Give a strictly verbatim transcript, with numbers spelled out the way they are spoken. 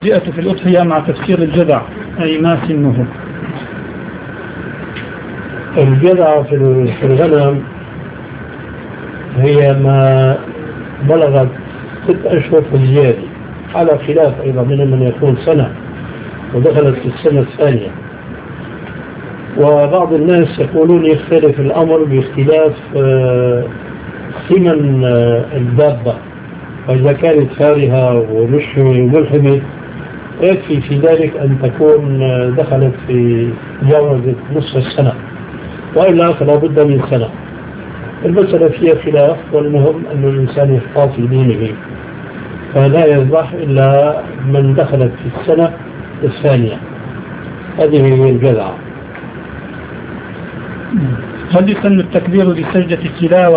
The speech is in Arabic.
جاءت في الأضحية مع تفسير الجذع أي ما سنه. الجذع في الغنم هي ما بلغت ست أشهر في الزيادة، على خلاف أيضا من من يكون سنة ودخلت في السنة الثانية. وبعض الناس يقولون يختلف الأمر باختلاف ثمن الدابة، فإذا كانت فارهة وملحمة يكفي في ذلك أن تكون دخلت في جاوزة نصف السنة، وإلا فلا بد من سنة. المسألة فيها خلاف، والمهم أن الإنسان يحتاط في دينه، فلا يذبح إلا من دخلت في السنة الثانية. هذه هي الجذعة. هل يسن التكبير لسجدة التلاوة